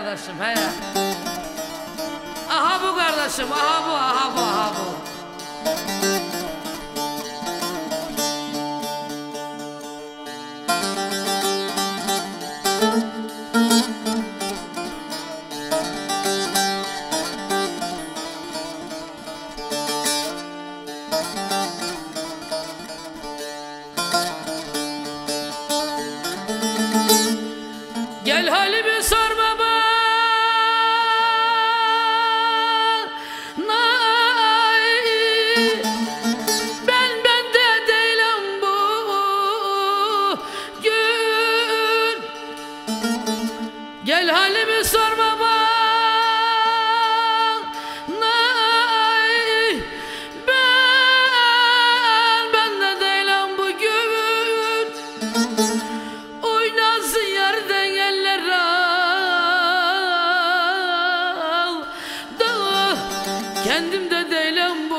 kardeşim he ya. Aha bu kardeşim, aha bu, aha bu, aha bu. Gel halimi sorma bana, ben bende değilim bugün. Gel halimi sorma bana, ben bende değilim bugün. Oynasın yerden eller aldı, kendimde değilim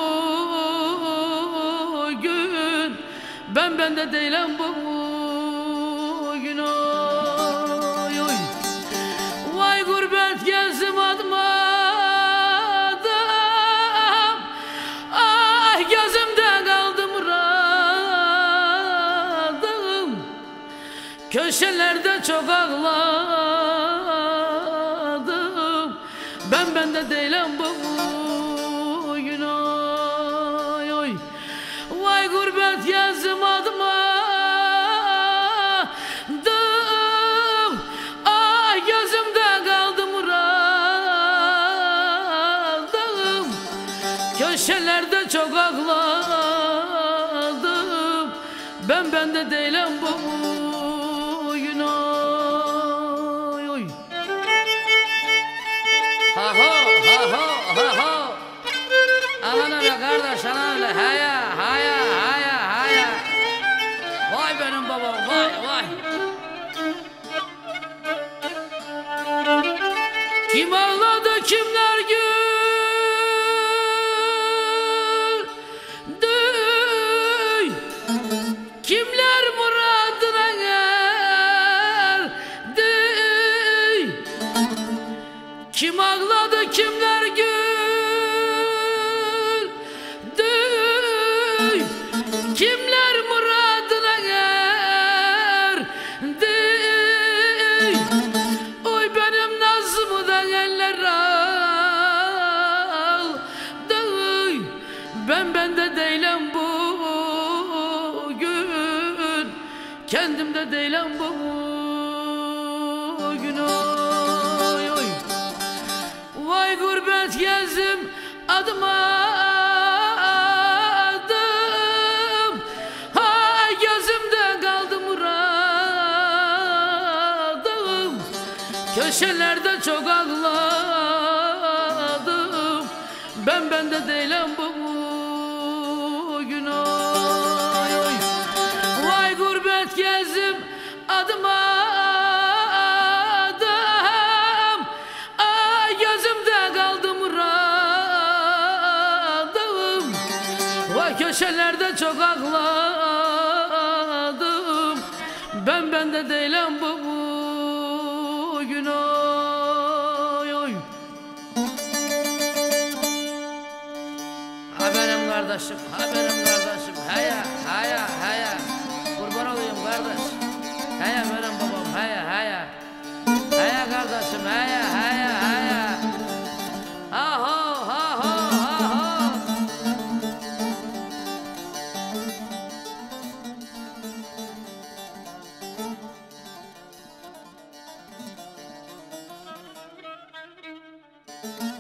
bugün. Ben bende değilim bugün. Oy oy. Vay gurbet gezdim adım adım, ah gözümde kaldı muradım. Köşelerde çok ağladım, ben bende değilim bugün. Oy oy. Vay gurbet gezdim adım adım, ah gözümde kaldı muradım. Köşelerde çok ağladım, ben bende değilim bugün. Oy oy. Ha ho ha ho ha ho. Aman öyle kardeş, aman öyle. Haya haya haya haya. Vay benim babam, vay vay. Kim ağladı kimler güldü, kimler muradına erdi. Kim ağladı kimler güldü, kimler muradına erdi. Oy benim nazımdan eller aldı, ben bende değilim bugün. Kendimde değilim bugün. Oy oy. Vay gurbet gezdim adım adım, ha gözümde kaldı muradım. Köşelerde çok ağladım, ben bende değilim bugün. Oy oy. Vay gurbet gezdim adım adım, ah gözümde kaldı muradım. Vay köşelerde çok ağladım, ben bende değilim bugün. Oy oy. Ha benim kardeşim, ha benim kardeşim. Haya haya haya. Kurban olayım kardeş. Haya benim babam, haya haya. Haya kardeşim, haya haya haya. Ha ho ha ho ha ho.